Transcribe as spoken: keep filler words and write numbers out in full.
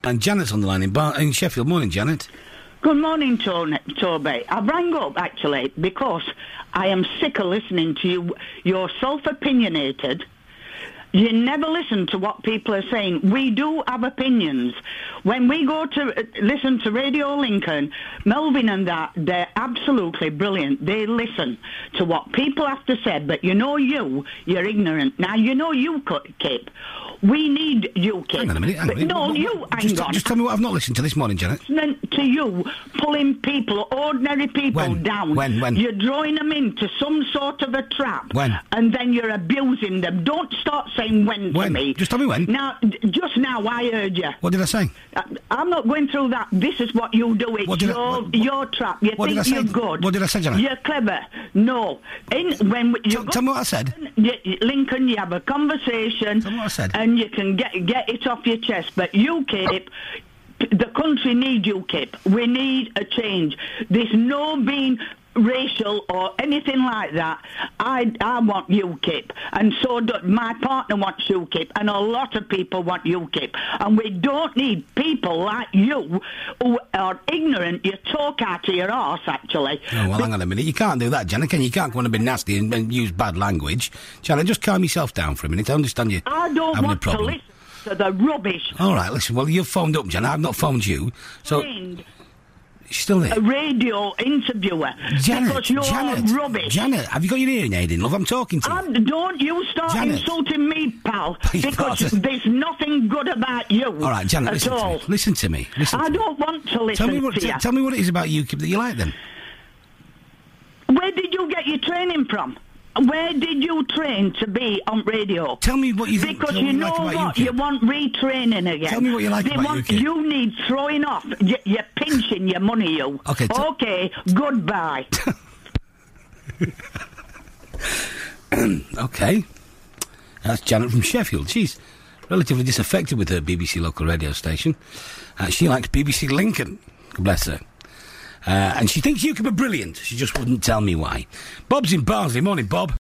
And Janet's on the line in, Bar- in Sheffield. Morning, Janet. Good morning, Tony, Toby. I rang up, actually, because I am sick of listening to you. You're self-opinionated. You never listen to what people are saying. We do have opinions. When we go to uh, listen to Radio Lincoln, Melvin and that, they're absolutely brilliant. They listen to what people have to say, but you know you, you're ignorant. Now, you know you, Kip. We need you, Kip. Hang on a minute, hang on a minute. No, What- you, what- hang just, on. just tell me what I've not listened to this morning, Janet. Listening to you pulling people, ordinary people When? down. When? When? You're drawing them into some sort of a trap. When? And then you're abusing them. Don't start saying when, When? to me. Just tell me when. Now, d- just now I heard you. What did I say? I, I'm not going through that. This is what you do. It's What did I- your, what- what- your trap. You what did think I say? you're good. What did I say, Janet? You're clever. No. In, when you Tell, tell me what I said. Lincoln, you have a conversation. Tell me what I said. And you can get get it off your chest. But you, Kip, the country needs you, Kip. We need a change. There's no being racial or anything like that. I I want U KIP, and so do, my partner wants U KIP, and a lot of people want U KIP, and we don't need people like you who are ignorant. You talk out of your arse, actually. Oh, well, hang on a minute. You can't do that, Janet, can you? You can't go on and be nasty and, and use bad language. Janet, just calm yourself down for a minute. I understand you I don't having want a problem. to listen to the rubbish. All right, listen, well, you've phoned up, Janet. I've not phoned you. So, Trained she's still there. a radio interviewer. Janet, because you're Janet, rubbish. Janet, have you got your hearing aid in, love? I'm talking to you. Um, don't you start Janet. insulting me, pal, Please, because pardon. there's nothing good about you. All right, Janet, at listen all. to me. Listen to me. Listen I to me. don't want to listen Tell me what. to T- you. tell me what it is about U KIP that you like, then. Where did you get your training from? Where did you train to be on radio? Tell me what you think. Because tell me you what know you like about what? U You KIP. want retraining again. Tell me what you like they about want, U KIP. You need throwing off. You, you're pinching your money, you. Okay, t- okay, goodbye. Okay. That's Janet from Sheffield. She's relatively disaffected with her B B C local radio station. Uh, she likes B B C Lincoln. God bless her. Uh, and she thinks U KIP are brilliant. She just wouldn't tell me why. Bob's in Barnsley. Morning, Bob.